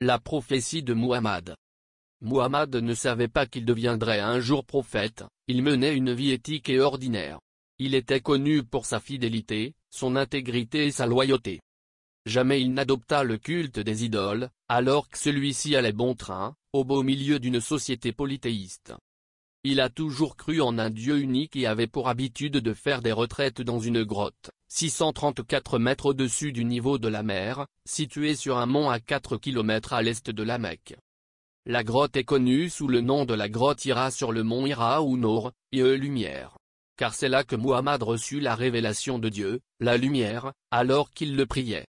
La prophétie de Muhammad. Muhammad ne savait pas qu'il deviendrait un jour prophète, il menait une vie éthique et ordinaire. Il était connu pour sa fidélité, son intégrité et sa loyauté. Jamais il n'adopta le culte des idoles, alors que celui-ci allait bon train, au beau milieu d'une société polythéiste. Il a toujours cru en un Dieu unique et avait pour habitude de faire des retraites dans une grotte, 634 mètres au-dessus du niveau de la mer, située sur un mont à 4 km à l'est de la Mecque. La grotte est connue sous le nom de la grotte Hira sur le mont Hira ou Nour, lumière. Car c'est là que Muhammad reçut la révélation de Dieu, la lumière, alors qu'il le priait.